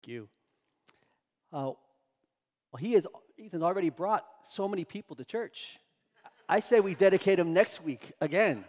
You. Well, Ethan's already brought so many people to church. I say we dedicate him next week again.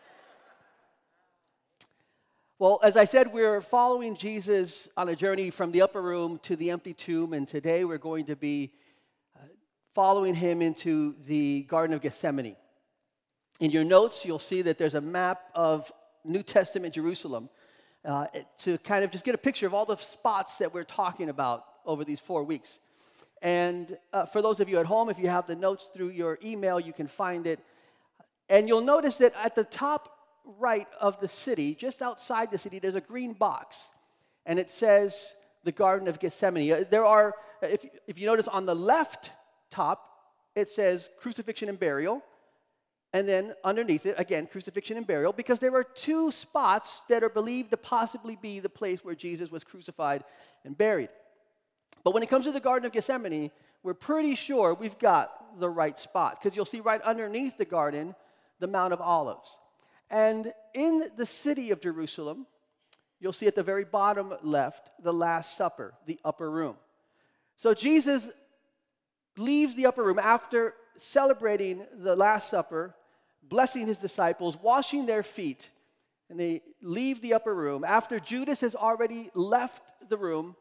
Well, as I said, we're following Jesus on a journey from the upper room to the empty tomb, and today we're going to be following him into the Garden of Gethsemane. In your notes, you'll see that there's a map of New Testament Jerusalem to kind of just get a picture of all the spots that we're talking about over these 4 weeks. And for those of you at home, if you have the notes through your email, you can find it. And you'll notice that at the top right of the city, just outside the city, there's a green box. And it says the Garden of Gethsemane. There are, if you notice on the left top, it says crucifixion and burial. And then underneath it, again, crucifixion and burial, because there are two spots that are believed to possibly be the place where Jesus was crucified and buried. But when it comes to the Garden of Gethsemane, we're pretty sure we've got the right spot, because you'll see right underneath the garden, the Mount of Olives. And in the city of Jerusalem, you'll see at the very bottom left, the Last Supper, the upper room. So Jesus leaves the upper room after celebrating the Last Supper, blessing his disciples, washing their feet, and they leave the upper room after Judas has already left the room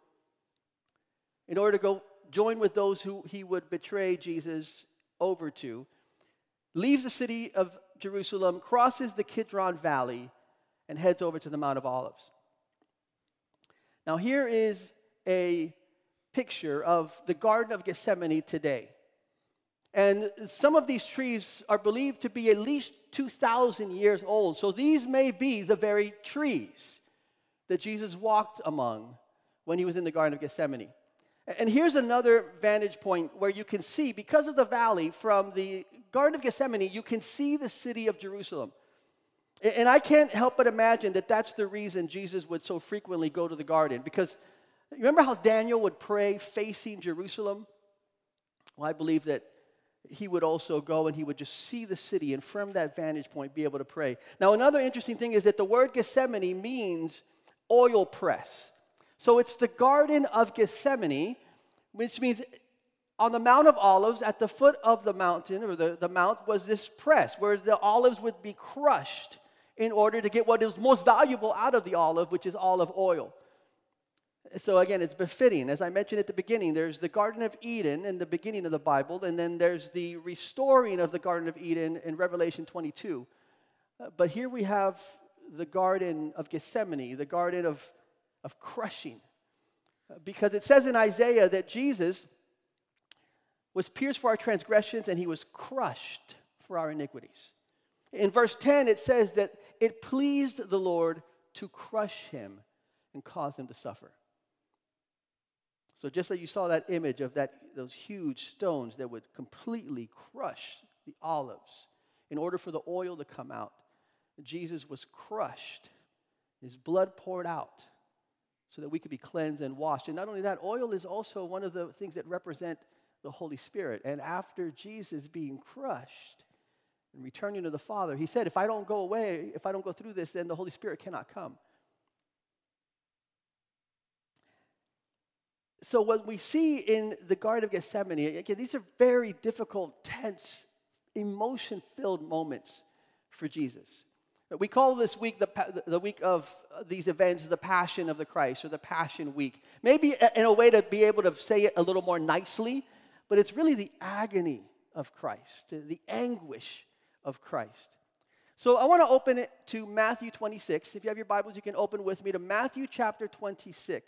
in order to go join with those who he would betray Jesus over to, leaves the city of Jerusalem, crosses the Kidron Valley, and heads over to the Mount of Olives. Now here is a picture of the Garden of Gethsemane today. And some of these trees are believed to be at least 2,000 years old. So these may be the very trees that Jesus walked among when he was in the Garden of Gethsemane. And here's another vantage point where you can see, because of the valley from the Garden of Gethsemane, you can see the city of Jerusalem. And I can't help but imagine that that's the reason Jesus would so frequently go to the garden. Because remember how Daniel would pray facing Jerusalem? Well, I believe that he would also go and he would just see the city and from that vantage point be able to pray. Now, another interesting thing is that the word Gethsemane means oil press. So it's the Garden of Gethsemane, which means on the Mount of Olives, at the foot of the mountain, or the mount, was this press where the olives would be crushed in order to get what is most valuable out of the olive, which is olive oil. So again, it's befitting. As I mentioned at the beginning, there's the Garden of Eden in the beginning of the Bible, and then there's the restoring of the Garden of Eden in Revelation 22. But here we have the Garden of Gethsemane, the Garden of crushing. Because it says in Isaiah that Jesus was pierced for our transgressions and he was crushed for our iniquities. In verse 10, it says that it pleased the Lord to crush him and cause him to suffer. So just like you saw that image of those huge stones that would completely crush the olives in order for the oil to come out, Jesus was crushed, his blood poured out so that we could be cleansed and washed. And not only that, oil is also one of the things that represent the Holy Spirit. And after Jesus being crushed and returning to the Father, he said, if I don't go away, if I don't go through this, then the Holy Spirit cannot come. So what we see in the Garden of Gethsemane, again, these are very difficult, tense, emotion-filled moments for Jesus. We call this week the week of these events the Passion of the Christ, or the Passion Week. Maybe in a way to be able to say it a little more nicely, but it's really the agony of Christ, the anguish of Christ. So I want to open it to Matthew 26. If you have your Bibles, you can open with me to Matthew chapter 26.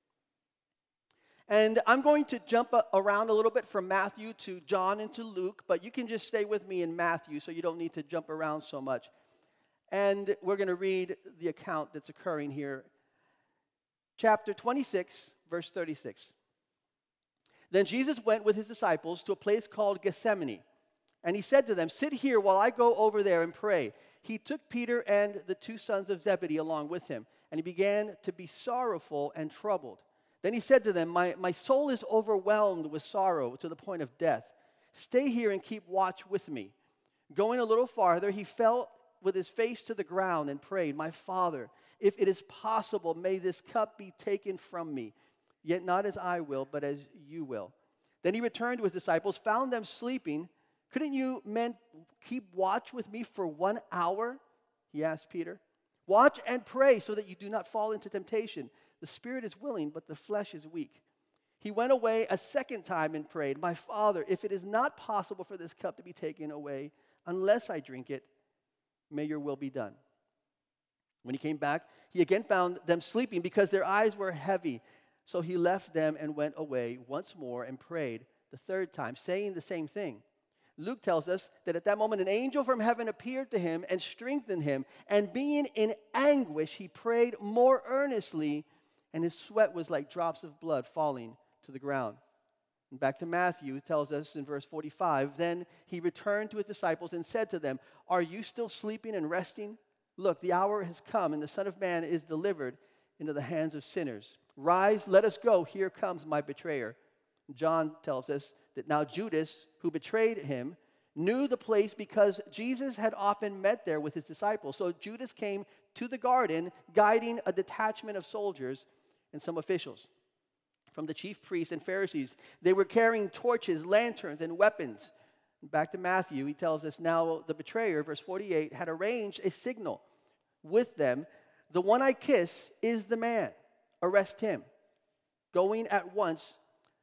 And I'm going to jump around a little bit from Matthew to John and to Luke, but you can just stay with me in Matthew so you don't need to jump around so much. And we're going to read the account that's occurring here. Chapter 26, verse 36. Then Jesus went with his disciples to a place called Gethsemane. And he said to them, sit here while I go over there and pray. He took Peter and the two sons of Zebedee along with him. And he began to be sorrowful and troubled. Then he said to them, my soul is overwhelmed with sorrow to the point of death. Stay here and keep watch with me. Going a little farther, he fell with his face to the ground and prayed, my Father, if it is possible, may this cup be taken from me. Yet not as I will, but as you will." Then he returned to his disciples, found them sleeping. "Couldn't you men keep watch with me for 1 hour?" he asked Peter. "Watch and pray so that you do not fall into temptation. The spirit is willing, but the flesh is weak." He went away a second time and prayed, "My Father, if it is not possible for this cup to be taken away unless I drink it, may your will be done." When he came back, he again found them sleeping because their eyes were heavy. So he left them and went away once more and prayed the third time, saying the same thing. Luke tells us that at that moment an angel from heaven appeared to him and strengthened him. And being in anguish, he prayed more earnestly, and his sweat was like drops of blood falling to the ground. And back to Matthew, it tells us in verse 45, "Then he returned to his disciples and said to them, 'Are you still sleeping and resting? Look, the hour has come, and the Son of Man is delivered into the hands of sinners. Rise, let us go. Here comes my betrayer.'" John tells us that now Judas, who betrayed him, knew the place because Jesus had often met there with his disciples. So Judas came to the garden, guiding a detachment of soldiers and some officials from the chief priests and Pharisees. They were carrying torches, lanterns, and weapons. Back to Matthew, he tells us now the betrayer, verse 48, had arranged a signal with them. "The one I kiss is the man. Arrest him." Going at once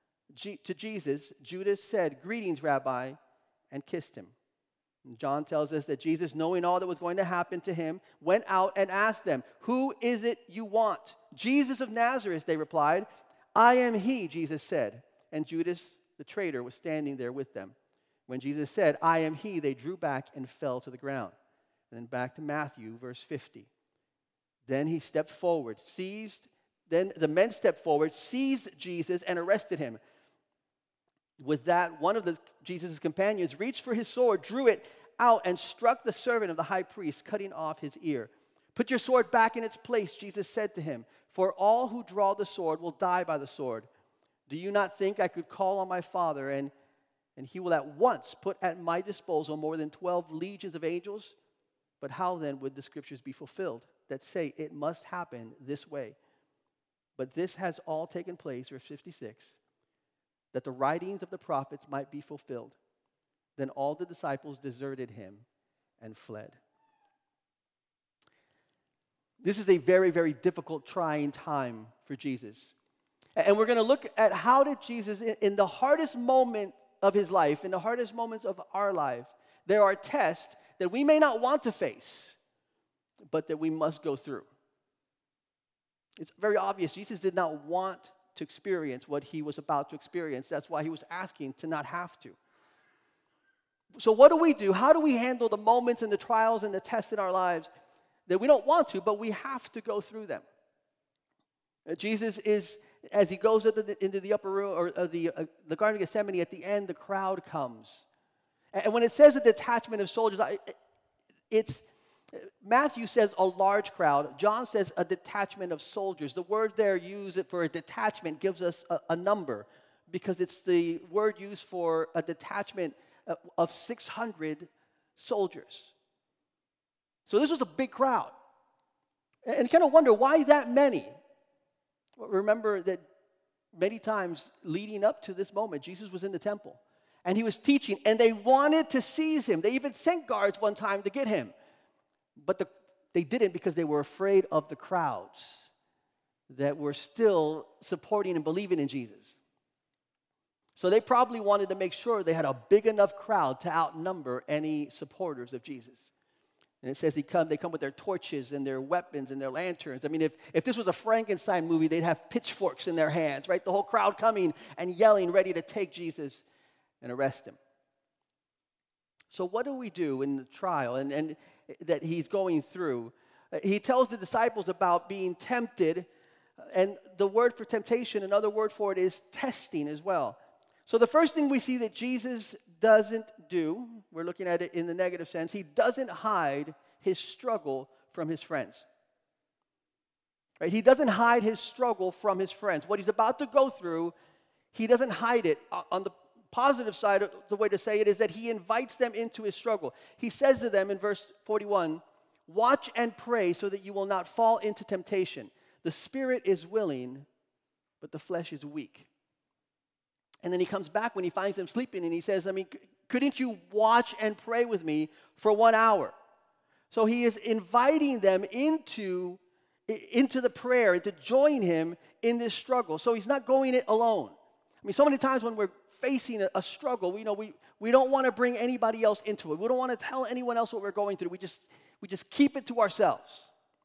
to Jesus, Judas said, "Greetings, Rabbi," and kissed him. And John tells us that Jesus, knowing all that was going to happen to him, went out and asked them, "Who is it you want?" "Jesus of Nazareth," they replied. "I am he," Jesus said. And Judas, the traitor, was standing there with them. When Jesus said, "I am he," they drew back and fell to the ground. And then back to Matthew, verse 50. Then he stepped forward, Then the men stepped forward, seized Jesus, and arrested him. With that, one of Jesus' companions reached for his sword, drew it out, and struck the servant of the high priest, cutting off his ear. "Put your sword back in its place," Jesus said to him, "for all who draw the sword will die by the sword. Do you not think I could call on my Father, and he will at once put at my disposal more than 12 legions of angels? But how then would the scriptures be fulfilled that say it must happen this way? But this has all taken place," verse 56, "that the writings of the prophets might be fulfilled." Then all the disciples deserted him and fled. This is a very, very difficult, trying time for Jesus. And we're going to look at how did Jesus, in the hardest moment of his life, in the hardest moments of our life, there are tests that we may not want to face, but that we must go through. It's very obvious Jesus did not want to experience what he was about to experience. That's why he was asking to not have to. So what do? How do we handle the moments and the trials and the tests in our lives that we don't want to, but we have to go through them? Jesus is, as he goes into the upper room, or the Garden of Gethsemane, at the end, the crowd comes. And when it says a detachment of soldiers, Matthew says a large crowd. John says a detachment of soldiers. The word there used for a detachment gives us a number, because it's the word used for a detachment of 600 soldiers. So this was a big crowd. And you kind of wonder, why that many? Well, remember that many times leading up to this moment, Jesus was in the temple, and he was teaching, and they wanted to seize him. They even sent guards one time to get him. But they didn't, because they were afraid of the crowds that were still supporting and believing in Jesus. So they probably wanted to make sure they had a big enough crowd to outnumber any supporters of Jesus. And it says they come with their torches and their weapons and their lanterns. I mean, if this was a Frankenstein movie, they'd have pitchforks in their hands, right? The whole crowd coming and yelling, ready to take Jesus and arrest him. So what do we do in the trial and that he's going through? He tells the disciples about being tempted, and the word for temptation, another word for it, is testing as well. So the first thing we see that Jesus doesn't do, we're looking at it in the negative sense, he doesn't hide his struggle from his friends. Right? He doesn't hide his struggle from his friends. What he's about to go through, he doesn't hide it. On the positive side, the way to say it is that he invites them into his struggle. He says to them in verse 41, "Watch and pray so that you will not fall into temptation. The spirit is willing, but the flesh is weak. And then he comes back when he finds them sleeping, and he says, couldn't you watch and pray with me for 1 hour? So he is inviting them into the prayer, to join him in this struggle. So he's not going it alone. So many times when we're facing a struggle, we don't want to bring anybody else into it. We don't want to tell anyone else what we're going through. We just keep it to ourselves.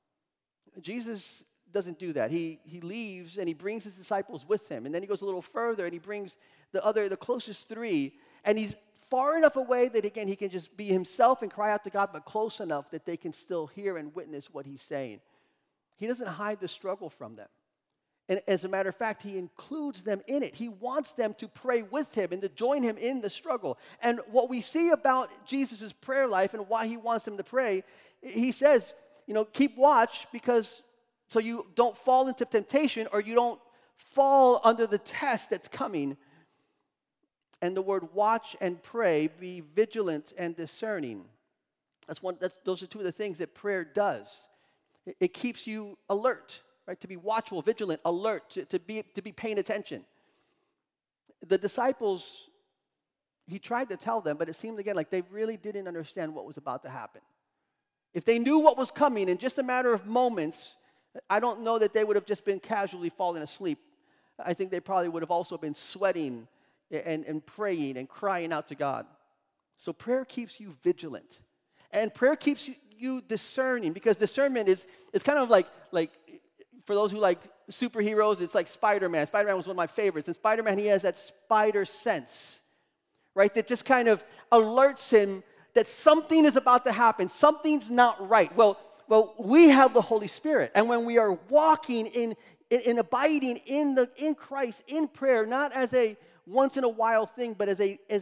Jesus doesn't do that. He leaves and he brings his disciples with him. And then he goes a little further and he brings the closest three. And he's far enough away that, again, he can just be himself and cry out to God, but close enough that they can still hear and witness what he's saying. He doesn't hide the struggle from them. And as a matter of fact, he includes them in it. He wants them to pray with him and to join him in the struggle. And what we see about Jesus' prayer life and why he wants them to pray, he says, keep watch so you don't fall into temptation or you don't fall under the test that's coming. And the word watch and pray, be vigilant and discerning. Those are two of the things that prayer does. It keeps you alert. Right, to be watchful, vigilant, alert, to be paying attention. The disciples, he tried to tell them, but it seemed again like they really didn't understand what was about to happen. If they knew what was coming in just a matter of moments, I don't know that they would have just been casually falling asleep. I think they probably would have also been sweating and praying and crying out to God. So prayer keeps you vigilant. And prayer keeps you discerning, because discernment is kind of like for those who like superheroes, it's like Spider-Man. Spider-Man was one of my favorites. And Spider-Man, he has that spider sense, right? That just kind of alerts him that something is about to happen. Something's not right. Well, we have the Holy Spirit. And when we are walking in abiding in Christ, in prayer, not as a once-in-a-while thing, but as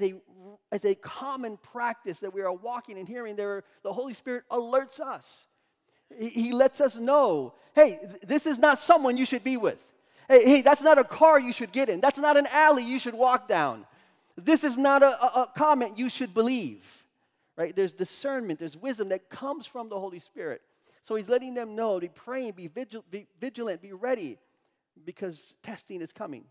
a common practice that we are walking and hearing, the Holy Spirit alerts us. He lets us know, hey, this is not someone you should be with. Hey, that's not a car you should get in. That's not an alley you should walk down. This is not a comment you should believe. Right? There's discernment, there's wisdom that comes from the Holy Spirit. So he's letting them know, be praying, be vigilant, be ready, because testing is coming.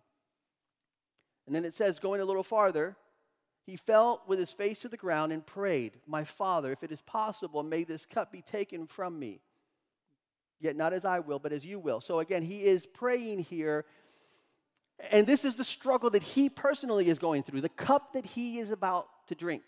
And then it says, going a little farther, he fell with his face to the ground and prayed, "My Father, if it is possible, may this cup be taken from me. Yet not as I will, but as you will." So again, he is praying here. And this is the struggle that he personally is going through, the cup that he is about to drink.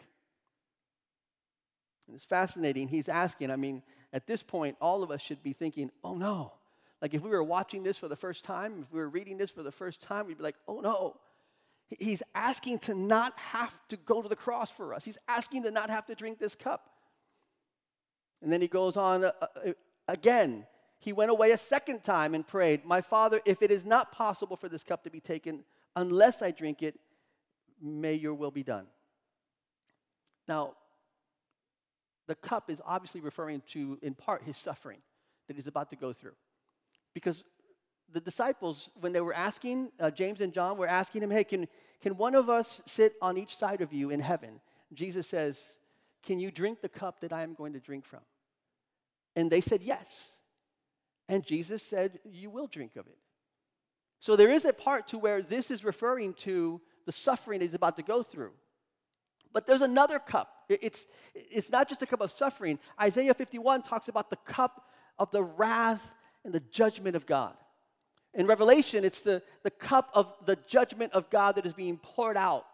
And it's fascinating. He's asking, at this point, all of us should be thinking, oh no. Like if we were watching this for the first time, if we were reading this for the first time, we'd be like, oh no. He's asking to not have to go to the cross for us. He's asking to not have to drink this cup. And then he goes on again. He went away a second time and prayed, "My Father, if it is not possible for this cup to be taken, unless I drink it, may your will be done." Now, the cup is obviously referring to, in part, his suffering that he's about to go through. Because the disciples, when they were asking, James and John were asking him, hey, can one of us sit on each side of you in heaven? Jesus says, can you drink the cup that I am going to drink from? And they said yes. And Jesus said, you will drink of it. So there is a part to where this is referring to the suffering that he's about to go through. But there's another cup. It's not just a cup of suffering. Isaiah 51 talks about the cup of the wrath and the judgment of God. In Revelation, it's the cup of the judgment of God that is being poured out.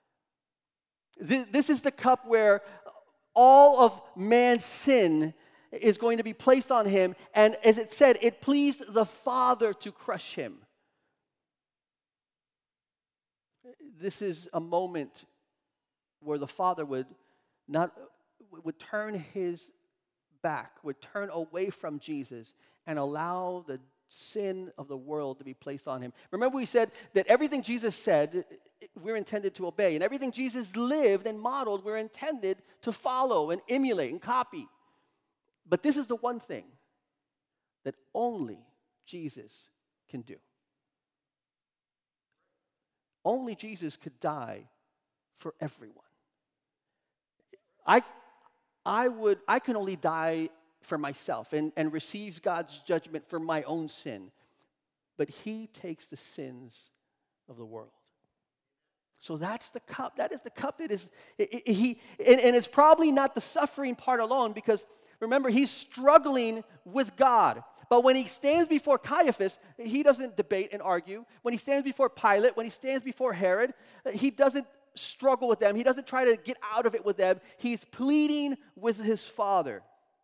This is the cup where all of man's sin is going to be placed on him. And as it said, it pleased the Father to crush him. This is a moment where the Father would turn his back, would turn away from Jesus and allow the sin of the world to be placed on him. Remember we said that everything Jesus said, we're intended to obey. And everything Jesus lived and modeled, we're intended to follow and emulate and copy. But this is the one thing that only Jesus can do. Only Jesus could die for everyone. I can only die for myself and receive God's judgment for my own sin. but he takes the sins of the world. So that's the cup. That is the cup that is, and it's probably not the suffering part alone, because remember, he's struggling with God. But when he stands before Caiaphas, he doesn't debate and argue. When he stands before Pilate, when he stands before Herod, he doesn't struggle with them. He doesn't try to get out of it with them. He's pleading with his Father,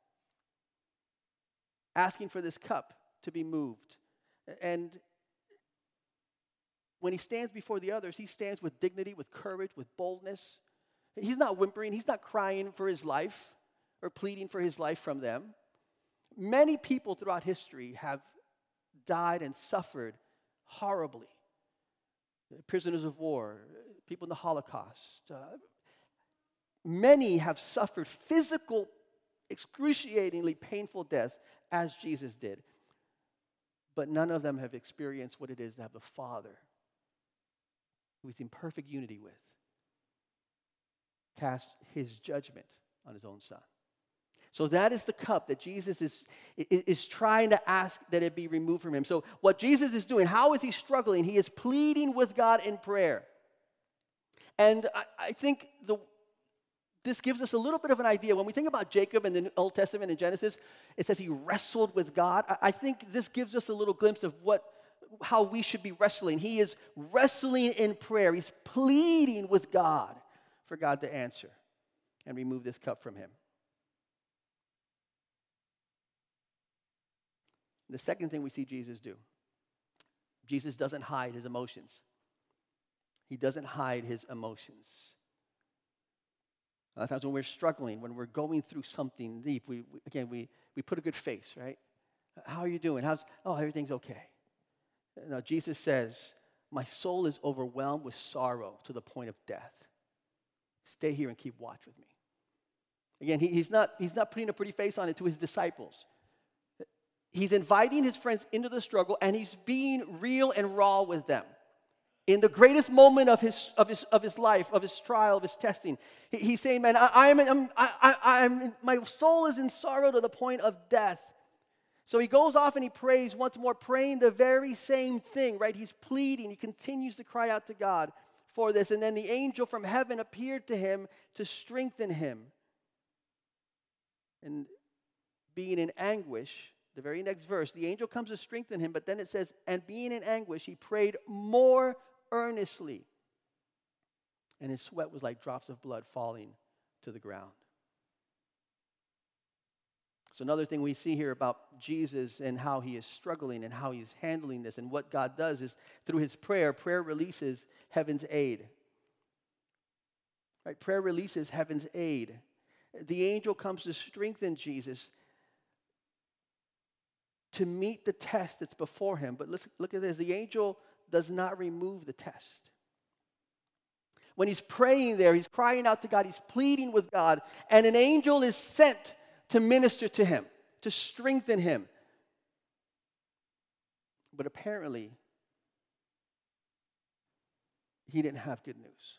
asking for this cup to be moved. And when he stands before the others, he stands with dignity, with courage, with boldness. He's not whimpering. He's not crying for his life or pleading for his life from them. Many people throughout history have died and suffered horribly. Prisoners of war, people in the Holocaust. Many have suffered physical, excruciatingly painful deaths as Jesus did. But none of them have experienced what it is to have the Father, who he's in perfect unity with, cast his judgment on his own Son. So that is the cup that Jesus is trying to ask that it be removed from him. So what Jesus is doing, how is he struggling? He is pleading with God in prayer. And I think this gives us a little bit of an idea. When we think about Jacob in the Old Testament in Genesis, it says he wrestled with God. I think this gives us a little glimpse of how we should be wrestling. He is wrestling in prayer. He's pleading with God for God to answer and remove this cup from him. The second thing we see Jesus do, Jesus doesn't hide his emotions. He doesn't hide his emotions. A lot of times when we're struggling, when we're going through something deep, we put a good face, right? How are you doing? Everything's okay. No, Jesus says, my soul is overwhelmed with sorrow to the point of death. Stay here and keep watch with me. Again, he's not putting a pretty face on it to his disciples. He's inviting his friends into the struggle, and he's being real and raw with them. In the greatest moment of his life, of his trial, of his testing, he's saying, "Man, my soul is in sorrow to the point of death." So he goes off and he prays once more, praying the very same thing, right? He's pleading. He continues to cry out to God for this, and then the angel from heaven appeared to him to strengthen him. And being in anguish, the very next verse, the angel comes to strengthen him, but then it says, and being in anguish, he prayed more earnestly. And his sweat was like drops of blood falling to the ground. So another thing we see here about Jesus and how he is struggling and how he's handling this and what God does is through his prayer releases heaven's aid. Right? Prayer releases heaven's aid. The angel comes to strengthen Jesus to meet the test that's before him. But look at this. The angel does not remove the test. When he's praying there, he's crying out to God. He's pleading with God. And an angel is sent to minister to him, to strengthen him. But apparently, he didn't have good news.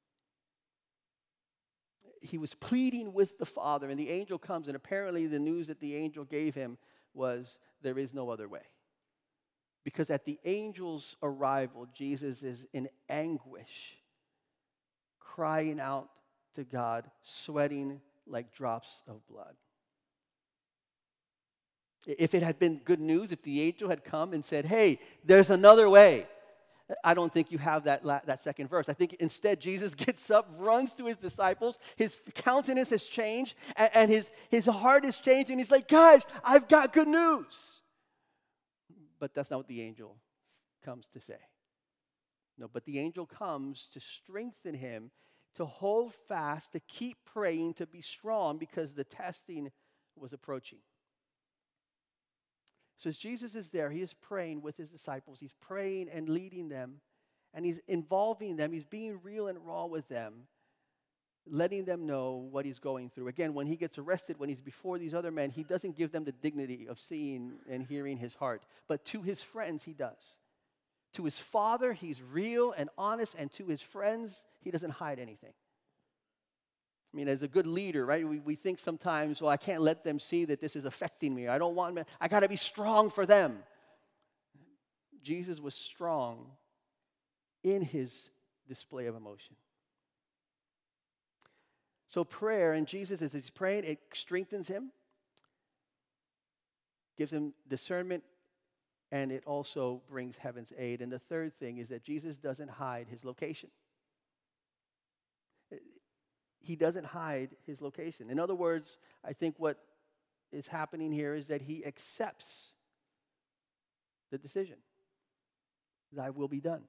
He was pleading with the Father, and the angel comes, and apparently the news that the angel gave him was, there is no other way. Because at the angel's arrival, Jesus is in anguish, crying out to God, sweating like drops of blood. If it had been good news, if the angel had come and said, hey, there's another way, I don't think you have that second verse. I think instead Jesus gets up, runs to his disciples, his countenance has changed, and his heart has changed, and he's like, guys, I've got good news. But that's not what the angel comes to say. No, but the angel comes to strengthen him, to hold fast, to keep praying, to be strong, because the testing was approaching. So as Jesus is there, he is praying with his disciples. He's praying and leading them, and he's involving them. He's being real and raw with them, letting them know what he's going through. Again, when he gets arrested, when he's before these other men, he doesn't give them the dignity of seeing and hearing his heart. But to his friends, he does. To his Father, he's real and honest, and to his friends, he doesn't hide anything. I mean, as a good leader, right, we think sometimes, well, I can't let them see that this is affecting me. I got to be strong for them. Jesus was strong in his display of emotion. So prayer, and Jesus, as he's praying, it strengthens him, gives him discernment, and it also brings heaven's aid. And the third thing is that Jesus doesn't hide his location. He doesn't hide his location. In other words, I think what is happening here is that he accepts the decision. Thy will be done.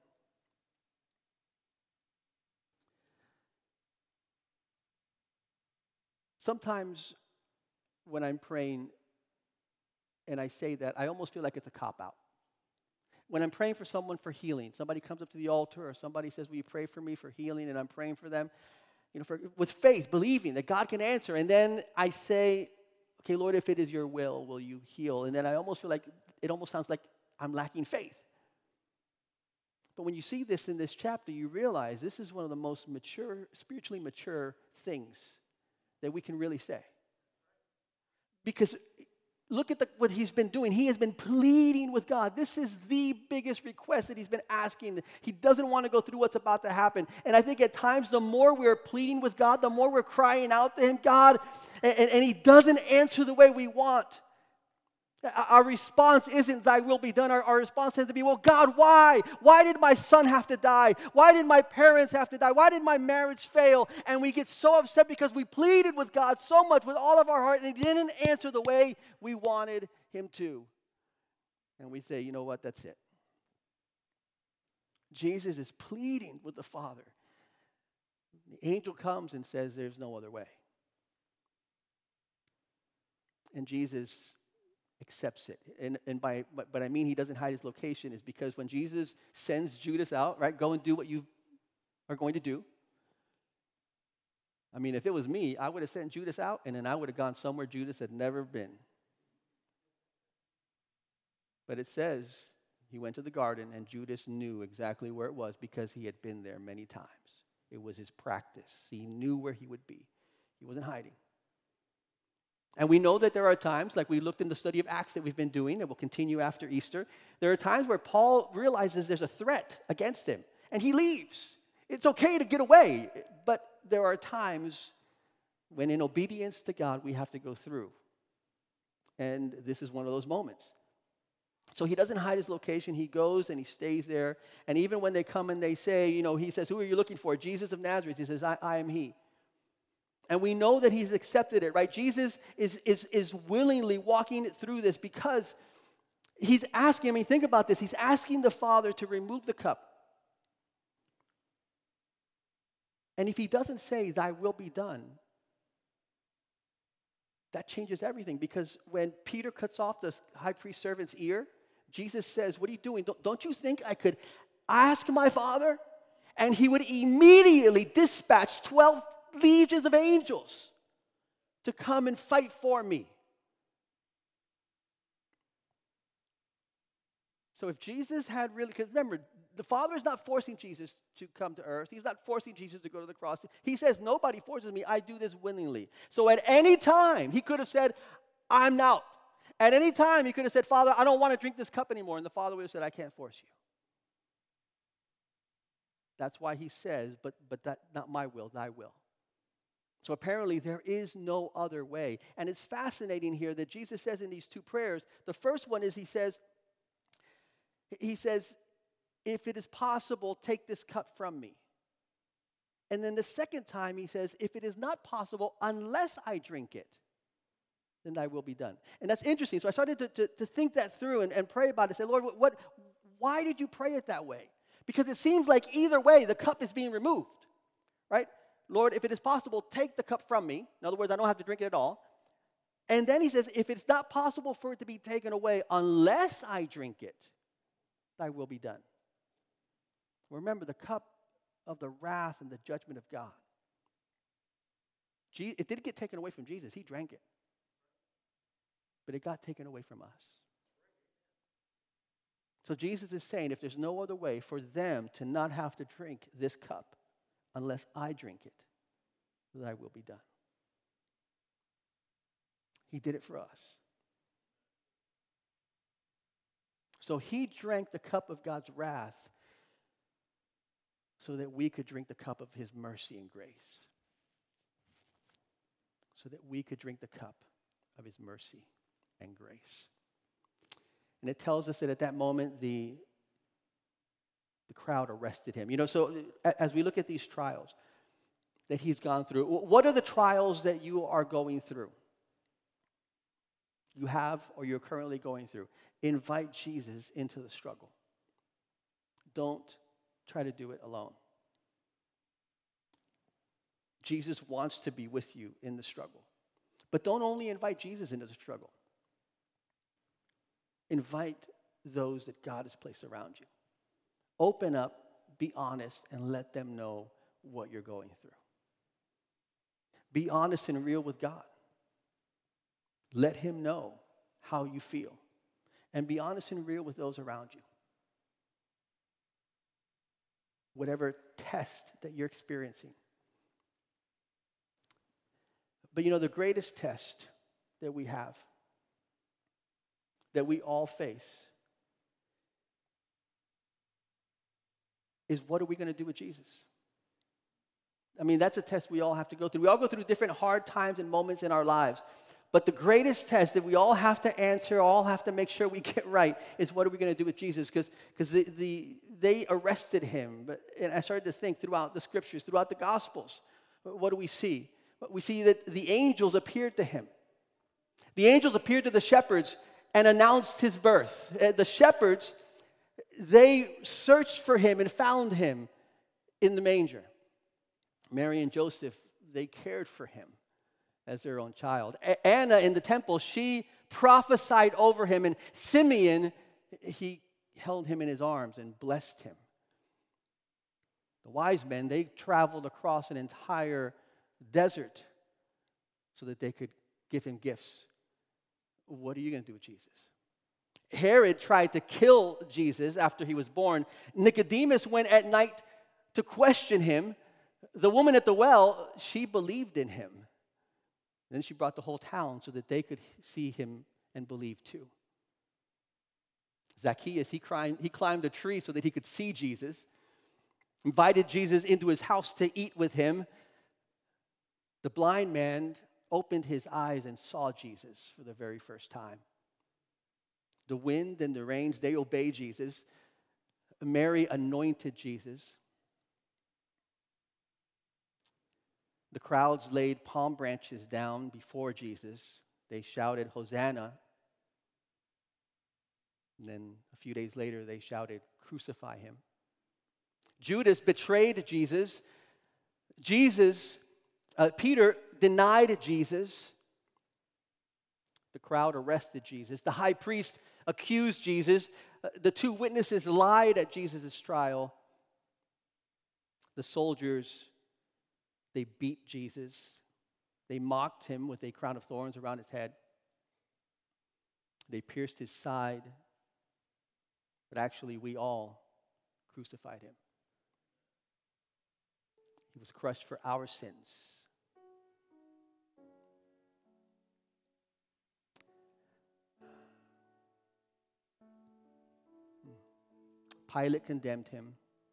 Sometimes when I'm praying and I say that, I almost feel like it's a cop-out. When I'm praying for someone for healing, somebody comes up to the altar or somebody says, will you pray for me for healing? And I'm praying for them, with faith, believing that God can answer. And then I say, okay, Lord, if it is your will you heal? And then I almost feel like, it almost sounds like I'm lacking faith. But when you see this in this chapter, you realize this is one of the most mature, spiritually mature things that we can really say. Because look at what he's been doing. He has been pleading with God. This is the biggest request that he's been asking. He doesn't want to go through what's about to happen. And I think at times, the more we're pleading with God, the more we're crying out to him, God, and he doesn't answer the way we want. Our response isn't thy will be done. Our response has to be, well, God, why? Why did my son have to die? Why did my parents have to die? Why did my marriage fail? And we get so upset because we pleaded with God so much with all of our heart and he didn't answer the way we wanted him to. And we say, you know what, that's it. Jesus is pleading with the Father. The angel comes and says there's no other way. And Jesus accepts it. But I mean he doesn't hide his location is because when Jesus sends Judas out, right, go and do what you are going to do. I mean, if it was me, I would have sent Judas out and then I would have gone somewhere Judas had never been. But it says he went to the garden and Judas knew exactly where it was because he had been there many times. It was his practice. He knew where he would be. He wasn't hiding. And we know that there are times, like we looked in the study of Acts that we've been doing, that will continue after Easter, there are times where Paul realizes there's a threat against him, and he leaves. It's okay to get away, but there are times when in obedience to God, we have to go through. And this is one of those moments. So he doesn't hide his location. He goes and he stays there. And even when they come and they say, he says, who are you looking for? Jesus of Nazareth. He says, I am he. And we know that he's accepted it, right? Jesus is willingly walking through this because he's asking, think about this, he's asking the Father to remove the cup. And if he doesn't say, thy will be done, that changes everything. Because when Peter cuts off the high priest servant's ear, Jesus says, what are you doing? Don't you think I could ask my Father? And he would immediately dispatch 12 legions of angels to come and fight for me. So if Jesus had really, because remember, the Father is not forcing Jesus to come to earth. He's not forcing Jesus to go to the cross. He says, nobody forces me. I do this willingly. So at any time, he could have said, I'm out. At any time, he could have said, Father, I don't want to drink this cup anymore. And the Father would have said, I can't force you. That's why he says, but that not my will, thy will. So apparently there is no other way. And it's fascinating here that Jesus says in these two prayers, the first one is he says, if it is possible, take this cup from me. And then the second time he says, if it is not possible, unless I drink it, then thy will be done. And that's interesting. So I started to think that through and pray about it. Say, Lord, why did you pray it that way? Because it seems like either way, the cup is being removed, right? Lord, if it is possible, take the cup from me. In other words, I don't have to drink it at all. And then he says, if it's not possible for it to be taken away unless I drink it, thy will be done. Remember the cup of the wrath and the judgment of God. It didn't get taken away from Jesus. He drank it. But it got taken away from us. So Jesus is saying, if there's no other way for them to not have to drink this cup, unless I drink it, thy will be done. He did it for us. So he drank the cup of God's wrath so that we could drink the cup of his mercy and grace. So that we could drink the cup of his mercy and grace. And it tells us that at that moment, the crowd arrested him. So as we look at these trials that he's gone through, what are the trials that you are going through? You have or you're currently going through. Invite Jesus into the struggle. Don't try to do it alone. Jesus wants to be with you in the struggle. But don't only invite Jesus into the struggle. Invite those that God has placed around you. Open up, be honest, and let them know what you're going through. Be honest and real with God. Let him know how you feel. And be honest and real with those around you. Whatever test that you're experiencing. But the greatest test that we have, that we all face, is what are we going to do with Jesus? That's a test we all have to go through. We all go through different hard times and moments in our lives. But the greatest test that we all have to answer, all have to make sure we get right, is what are we going to do with Jesus? Because they arrested him. And I started to think throughout the scriptures, throughout the Gospels, what do we see? We see that the angels appeared to him. The angels appeared to the shepherds and announced his birth. The shepherds, they searched for him and found him in the manger. Mary and Joseph, they cared for him as their own child. Anna in the temple, she prophesied over him, and Simeon, he held him in his arms and blessed him. The wise men, they traveled across an entire desert so that they could give him gifts. What are you going to do with Jesus? Herod tried to kill Jesus after he was born. Nicodemus went at night to question him. The woman at the well, she believed in him. Then she brought the whole town so that they could see him and believe too. Zacchaeus, he climbed a tree so that he could see Jesus, invited Jesus into his house to eat with him. The blind man opened his eyes and saw Jesus for the very first time. The wind and the rains, they obey Jesus. Mary anointed Jesus. The crowds laid palm branches down before Jesus. They shouted, "Hosanna." And then a few days later, they shouted, "Crucify him." Judas betrayed Jesus. Peter denied Jesus. The crowd arrested Jesus. The high priest accused Jesus. The two witnesses lied at Jesus' trial. The soldiers, they beat Jesus. They mocked him with a crown of thorns around his head. They pierced his side. But actually, we all crucified him. He was crushed for our sins. Pilate condemned him.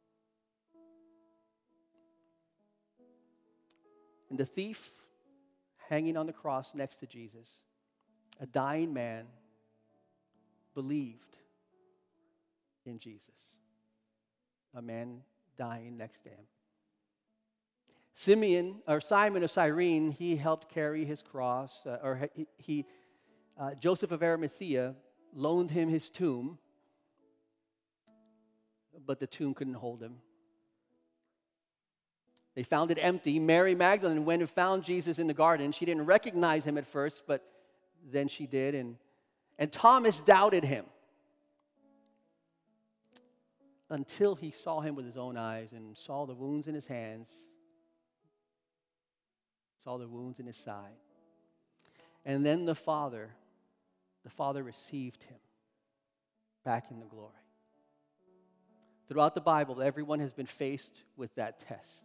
And the thief hanging on the cross next to Jesus, a dying man, believed in Jesus. A man dying next to him. Simon of Cyrene, he helped carry his cross, Joseph of Arimathea loaned him his tomb, but the tomb couldn't hold him. They found it empty. Mary Magdalene went and found Jesus in the garden. She didn't recognize him at first, but then she did. And Thomas doubted him until he saw him with his own eyes and saw the wounds in his hands, saw the wounds in his side. And then the Father received him back in the glory. Throughout the Bible, everyone has been faced with that test.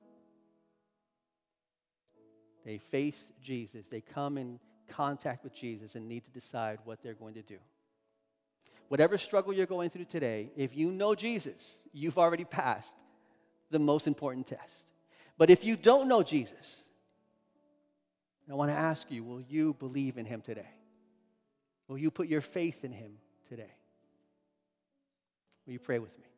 They face Jesus. They come in contact with Jesus and need to decide what they're going to do. whatever struggle you're going through today, if you know Jesus, you've already passed the most important test. But if you don't know Jesus, I want to ask you, will you believe in him today? Will you put your faith in him today? Will you pray with me?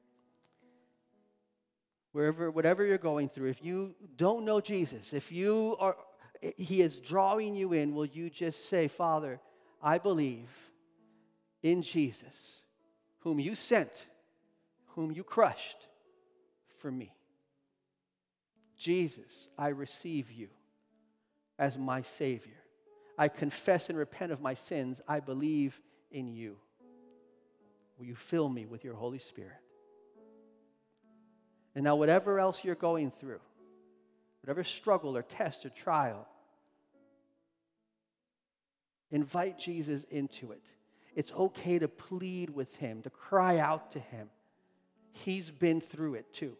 Whatever you're going through, if you don't know Jesus, if he is drawing you in, will you just say, Father, I believe in Jesus, whom you sent, whom you crushed for me. Jesus, I receive you as my Savior. I confess and repent of my sins. I believe in you. Will you fill me with your Holy Spirit? And now whatever else you're going through, whatever struggle or test or trial, invite Jesus into it. It's okay to plead with him, to cry out to him. He's been through it too.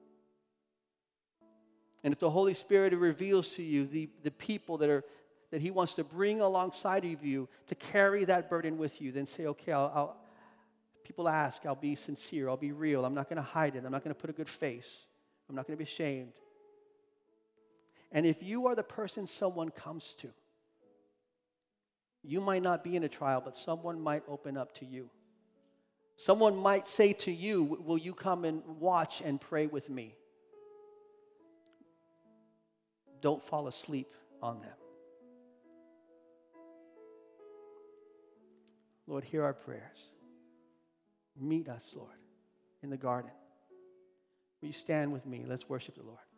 And if the Holy Spirit reveals to you the people that he wants to bring alongside of you to carry that burden with you, then say, okay, people ask, I'll be sincere, I'll be real, I'm not going to hide it, I'm not going to put a good face, I'm not going to be ashamed. And if you are the person someone comes to, you might not be in a trial, but someone might open up to you. Someone might say to you, will you come and watch and pray with me? Don't fall asleep on them. Lord, hear our prayers. Meet us, Lord, in the garden. Will you stand with me? Let's worship the Lord.